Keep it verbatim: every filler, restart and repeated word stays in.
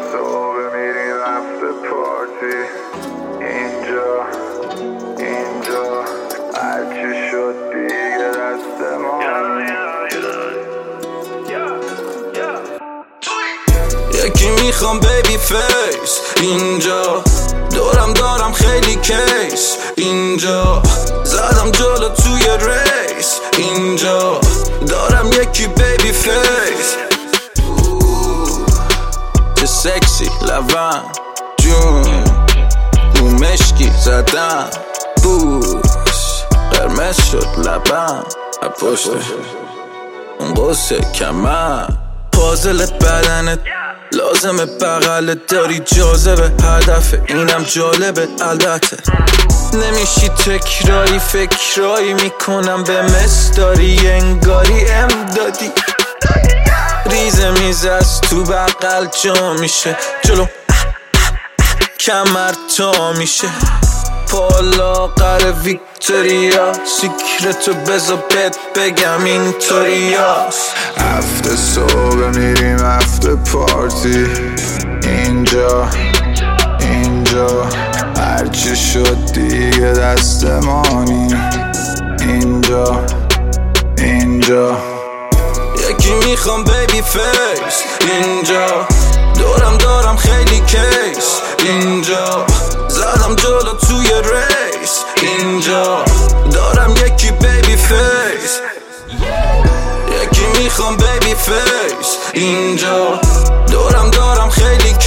صبح میریم هفته پارتی اینجا اینجا هرچی شد دیگه دست ما. یکی میخوام بیبی فیس اینجا، دورم دارم خیلی کیس اینجا، زدم جلو توی ریس اینجا، دارم یکی بیبی فیس. چه سکسی لبن جون رو مشکی زدم، بوس قرمز شد لبن پشت اون قصه کمن. پازل بدنت لازمه بغلت، داری جاذبه هدف اینم جالبه البته. نمیشی تکراری فکرایی میکنم به مصداری انگاری امدادی. ریزه میز از تو بغل جا میشه، جلو کمر تا میشه، پالا قره ویکتوریا، سیکرتو بزا بهت بگم اینطوریاست. هفته صبح میریم هفته پارتی اینجا اینجا هرچی شد دیگه دستمانی اینجا اینجا. یکی میخوام بیبی فیس اینجا، دورم دارم خیلی کیس اینجا، زدم جلو توی ریس اینجا، دارم یکی بیبی فیس. یکی میخوام بیبی فیس اینجا، دورم دارم خیلی